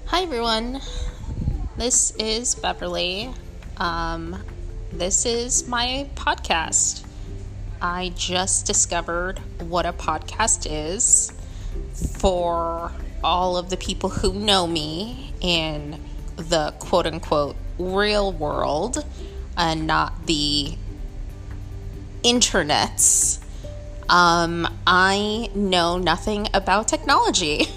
Hi everyone, this is Beverly. This is my podcast. I just discovered what a podcast is for all of the people who know me in the quote-unquote real world and not the internets. I know nothing about technology.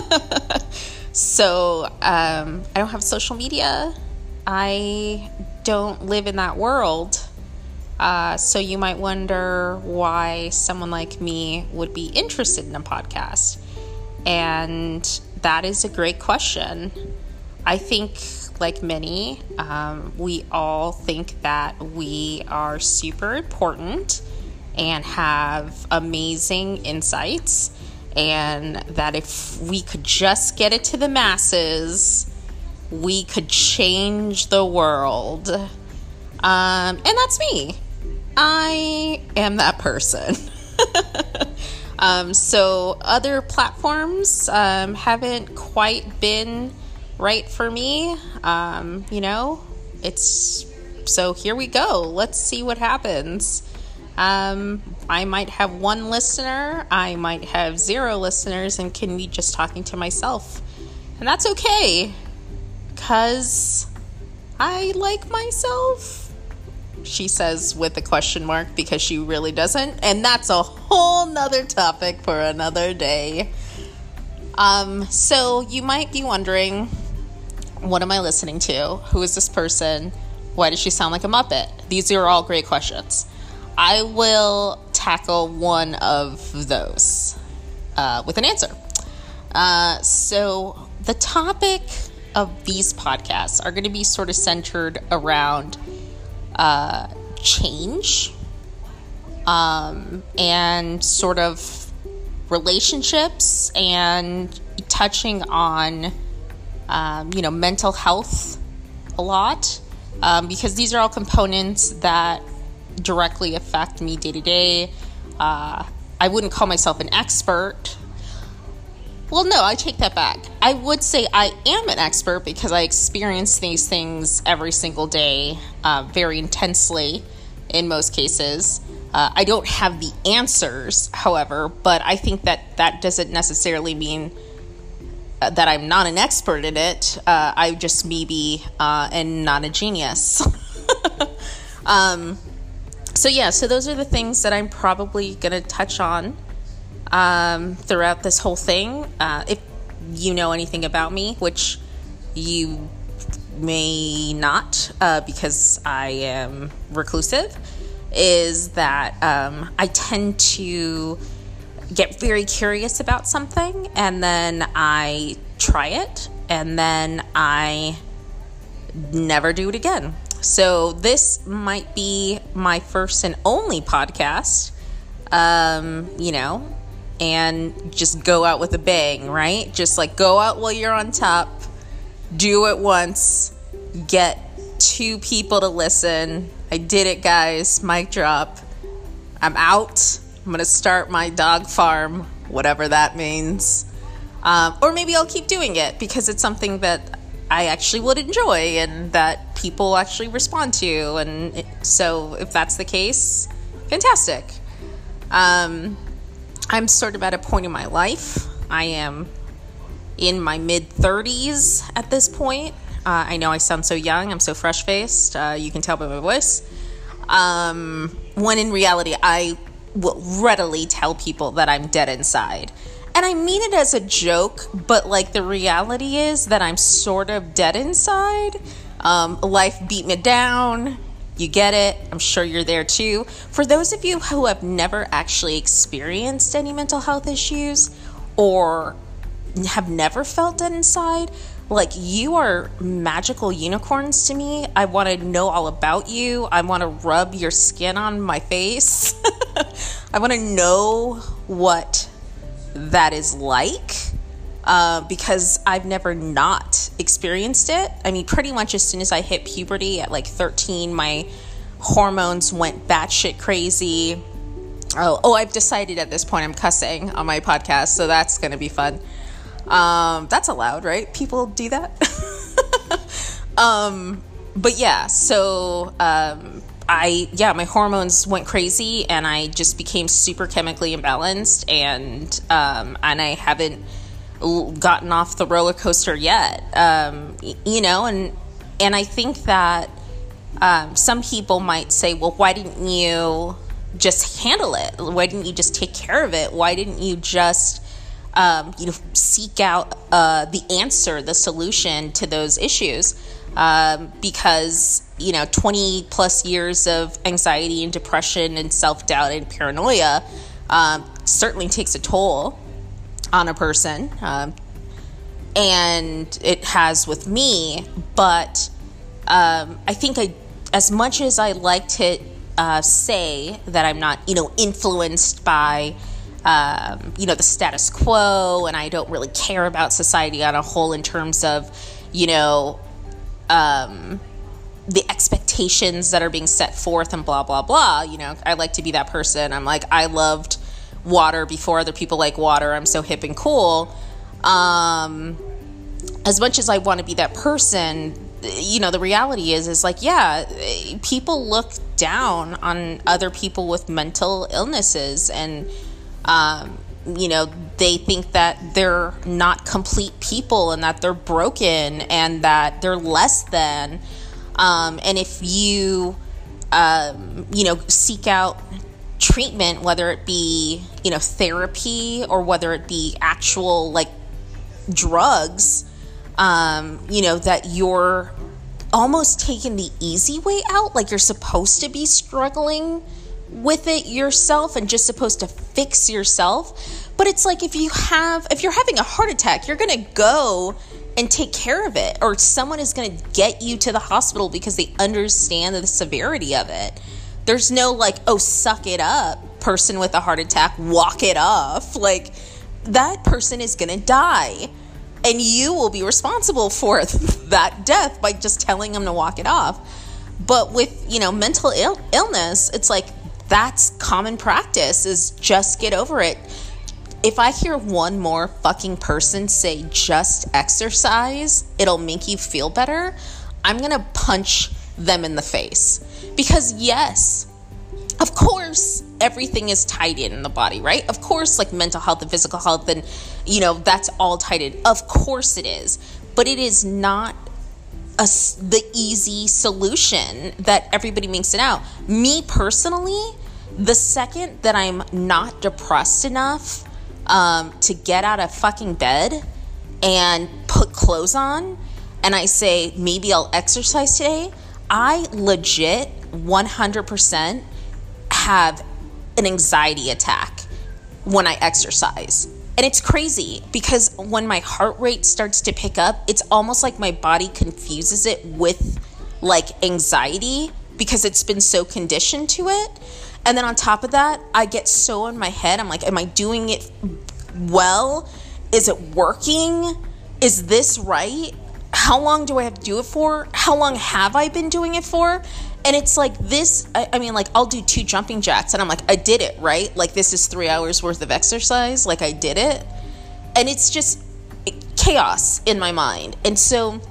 So, I don't have social media. I don't live in that world. So you might wonder why someone like me would be interested in a podcast. And that is a great question. I think, like many, we all think that we are super important and have amazing insights. And that if we could just get it to the masses, we could change the world. And that's me. I am that person. So other platforms haven't quite been right for me. So here we go. Let's see what happens. I might have one listener, I might have 0 listeners, and can be just talking to myself. And that's okay, because I like myself, she says with a question mark, because she really doesn't. And that's a whole nother topic for another day. So you might be wondering, what am I listening to? Who is this person? Why does she sound like a Muppet? These are all great questions. I will tackle one of those with an answer. So the topic of these podcasts are going to be sort of centered around change and sort of relationships and touching on, mental health a lot because these are all components that directly affect me day to day. I wouldn't call myself an expert. Well, no, I take that back. I would say I am an expert because I experience these things every single day, very intensely in most cases. I don't have the answers, however, but I think that doesn't necessarily mean that I'm not an expert in it. I just maybe am not a genius. So those are the things that I'm probably going to touch on throughout this whole thing. If you know anything about me, which you may not because I am reclusive, is that I tend to get very curious about something and then I try it and then I never do it again. So this might be my first and only podcast, and just go out with a bang, right? Just like go out while you're on top, do it once, get 2 people to listen. I did it, guys. Mic drop. I'm out. I'm going to start my dog farm, whatever that means. Or maybe I'll keep doing it because it's something that I actually would enjoy and that people actually respond to. And so if that's the case, fantastic. I'm sort of at a point in my life. I am in my mid-30s at this point. I know I sound so young. I'm so fresh-faced. You can tell by my voice. When in reality, I will readily tell people that I'm dead inside. And I mean it as a joke, but like the reality is that I'm sort of dead inside. Life beat me down. You get it. I'm sure you're there too. For those of you who have never actually experienced any mental health issues or have never felt dead inside, like you are magical unicorns to me. I want to know all about you. I want to rub your skin on my face. I want to know what that is like because I've never not experienced it. I mean, pretty much as soon as I hit puberty at like 13, my hormones went batshit crazy. I've decided at this point I'm cussing on my podcast, so that's going to be fun. That's allowed, right? People do that. But yeah, so my hormones went crazy, and I just became super chemically imbalanced, and I haven't gotten off the roller coaster yet. And I think that some people might say, well, why didn't you just handle it? Why didn't you just take care of it? Why didn't you just seek out the answer, the solution to those issues? Because 20 plus years of anxiety and depression and self-doubt and paranoia certainly takes a toll on a person, and it has with me. But I think as much as I like to say that I'm not influenced by the status quo, and I don't really care about society on a whole in terms of the expectations that are being set forth and blah blah blah. I like to be that person. I'm like, I loved water before other people like water. I'm so hip and cool. As much as I want to be that person, the reality is like, yeah, people look down on other people with mental illnesses, and they think that they're not complete people, and that they're broken, and that they're less than. And if you seek out treatment, whether it be therapy or whether it be actual like drugs, that you're almost taking the easy way out, like you're supposed to be struggling with it yourself and just supposed to fix yourself. But it's like, if you're having a heart attack, you're gonna go and take care of it, or someone is going to get you to the hospital because they understand the severity of it. There's no like, oh, suck it up, person with a heart attack, walk it off. Like, that person is going to die, and you will be responsible for that death by just telling them to walk it off. But with mental illness, it's like, that's common practice, is just get over it. If I hear one more fucking person say just exercise, it'll make you feel better, I'm gonna punch them in the face. Because yes, of course, everything is tied in the body, right? Of course, like mental health and physical health, and that's all tied in. Of course it is. But it is not the easy solution that everybody makes it out. Me personally, the second that I'm not depressed enough to get out of fucking bed and put clothes on, and I say, maybe I'll exercise today, I legit 100% have an anxiety attack when I exercise. And it's crazy, because when my heart rate starts to pick up, it's almost like my body confuses it with like anxiety, because it's been so conditioned to it. And then on top of that, I get so in my head. I'm like, am I doing it well? Is it working? Is this right? How long do I have to do it for? How long have I been doing it for? And it's like this, I mean, like, I'll do 2 jumping jacks and I'm like, I did it, right? Like, this is 3 hours worth of exercise. Like, I did it. And it's just chaos in my mind. And so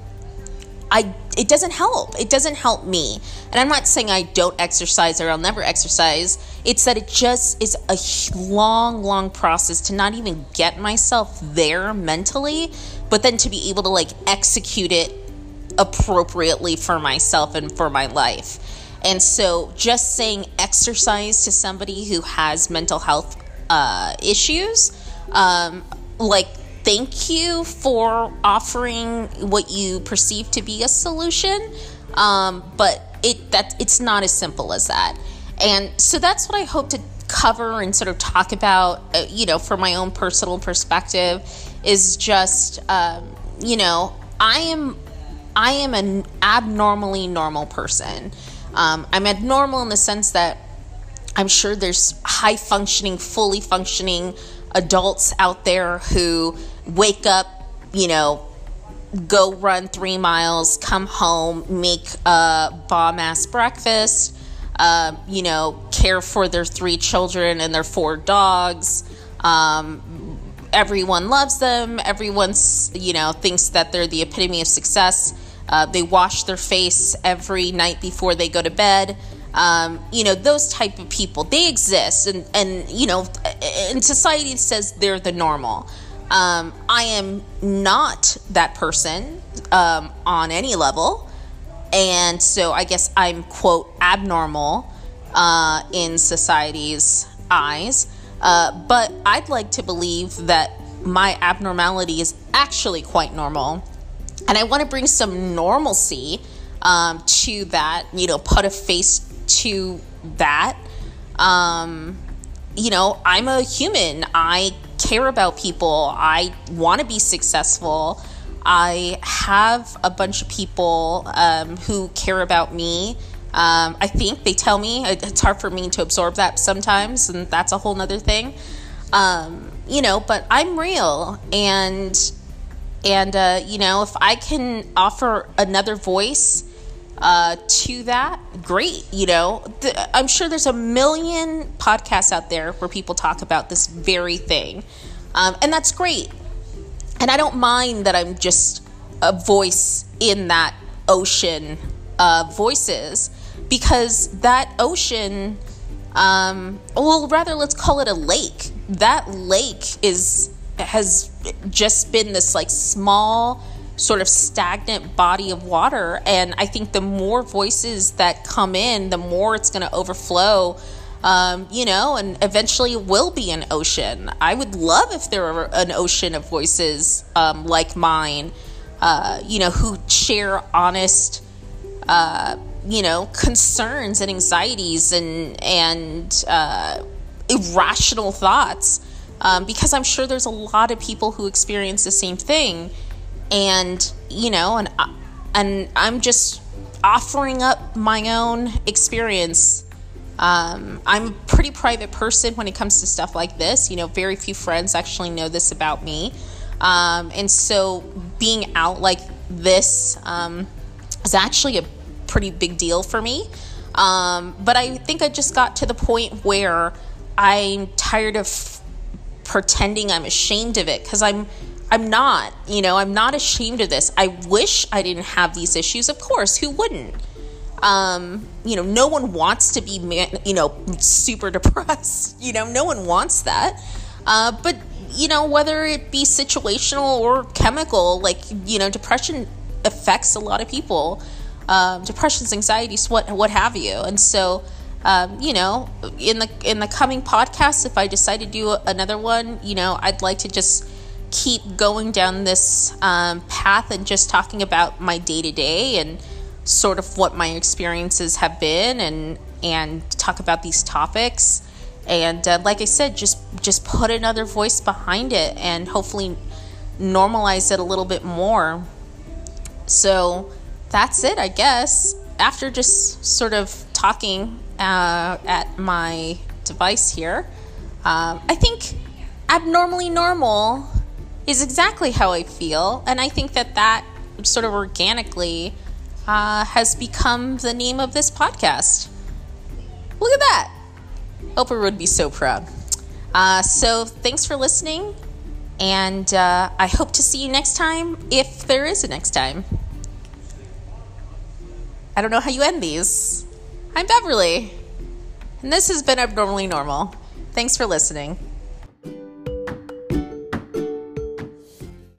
it doesn't help. It doesn't help me. And I'm not saying I don't exercise or I'll never exercise. It's that it just is a long, long process to not even get myself there mentally, but then to be able to like execute it appropriately for myself and for my life. And so just saying exercise to somebody who has mental health issues, like, thank you for offering what you perceive to be a solution, but it's not as simple as that. And so that's what I hope to cover and sort of talk about, for my own personal perspective, is just, I am an abnormally normal person. I'm abnormal in the sense that I'm sure there's high-functioning, fully functioning adults out there who wake up, go run 3 miles, come home, make a bomb-ass breakfast, care for their 3 children and their 4 dogs, everyone loves them. Everyone's, thinks that they're the epitome of success. They wash their face every night before they go to bed. Those type of people, they exist. And society says they're the normal. I am not that person on any level. And so I guess I'm, quote, abnormal in society's eyes. But I'd like to believe that my abnormality is actually quite normal. And I want to bring some normalcy to that, put a face to that. I'm a human. I care about people. I want to be successful. I have a bunch of people who care about me. I think they tell me. It's hard for me to absorb that sometimes, and that's a whole nother thing. But I'm real, and if I can offer another voice to that, great. I'm sure there's a million podcasts out there where people talk about this very thing, and that's great. And I don't mind that I'm just a voice in that ocean of voices, because that ocean, let's call it a lake. That lake has just been this like small sort of stagnant body of water. And I think the more voices that come in, the more it's going to overflow, and eventually it will be an ocean. I would love if there were an ocean of voices like mine, who share honest, concerns and anxieties and irrational thoughts, because I'm sure there's a lot of people who experience the same thing. And I'm just offering up my own experience. I'm a pretty private person when it comes to stuff like this. Very few friends actually know this about me. And so being out like this is actually a pretty big deal for me. But I think I just got to the point where I'm tired of pretending I'm ashamed of it, because I'm not, I'm not ashamed of this. I wish I didn't have these issues. Of course, who wouldn't? No one wants to be, super depressed. No one wants that. But, whether it be situational or chemical, depression affects a lot of people. Depressions, anxieties, what have you. And so, in the coming podcast, if I decide to do another one, I'd like to just keep going down this path and just talking about my day-to-day and sort of what my experiences have been, and talk about these topics. And like I said, just put another voice behind it and hopefully normalize it a little bit more. So that's it, I guess. After just sort of talking at my device here, I think abnormally normal is exactly how I feel. And I think that sort of organically has become the name of this podcast. Look at that. Oprah would be so proud. So thanks for listening. And I hope to see you next time, if there is a next time. I don't know how you end these. I'm Beverly. And this has been Abnormally Normal. Thanks for listening.